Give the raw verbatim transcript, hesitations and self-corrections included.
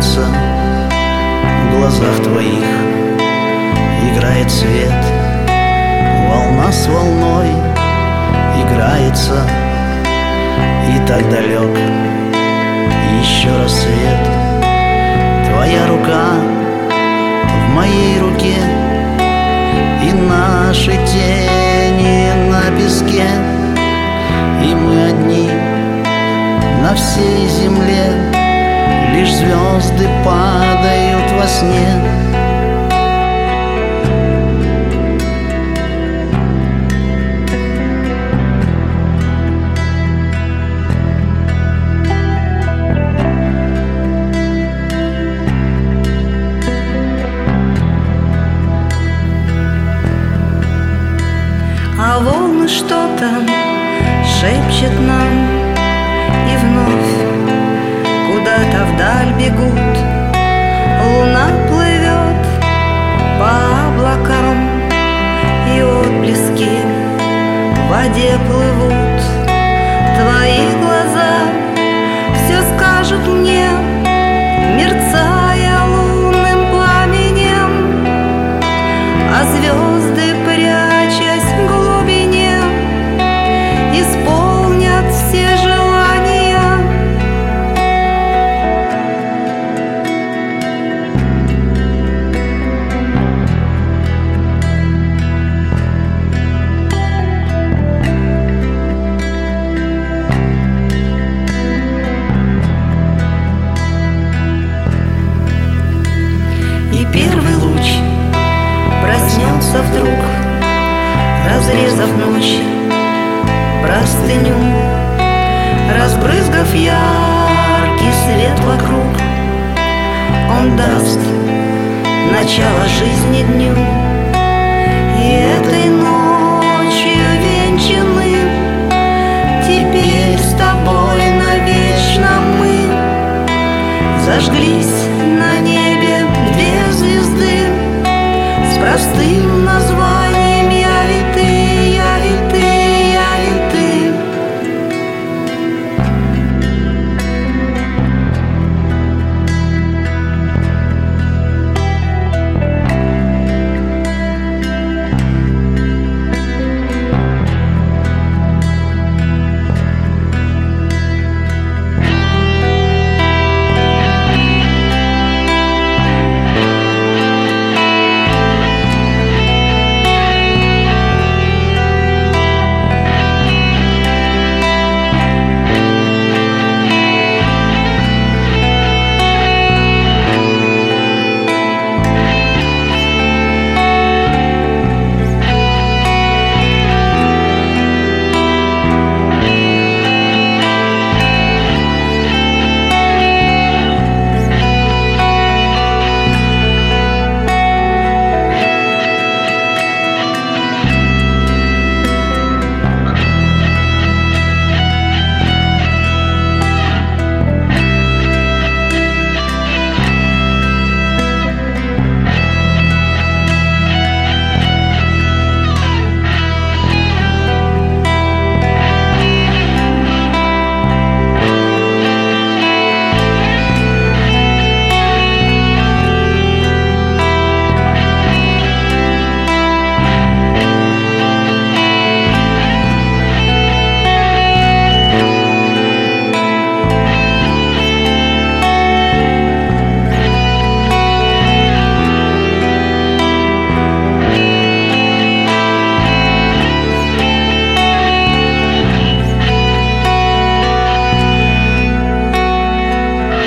меняется в глазах твоих, играет свет, волна с волной играется, и так далек еще рассвет. Твоя рука в моей руке, и наши тени на песке, и мы одни на всей земле, лишь звезды падают во сне. А волны что-то шепчет нам, и вновь куда-то вдаль бегут. Луна плывет по облакам, и отблески в воде плывут. Твои глаза все скажут мне, мерцая лунным пламенем, а звезды, прячась в глубине, исполнят все желания. И первый луч проснется вдруг, разрезав ночь простыню, разбрызгав яркий свет вокруг. Он даст начало жизни дню, и этой ночью венчаны теперь с тобой навечно мы. Зажглись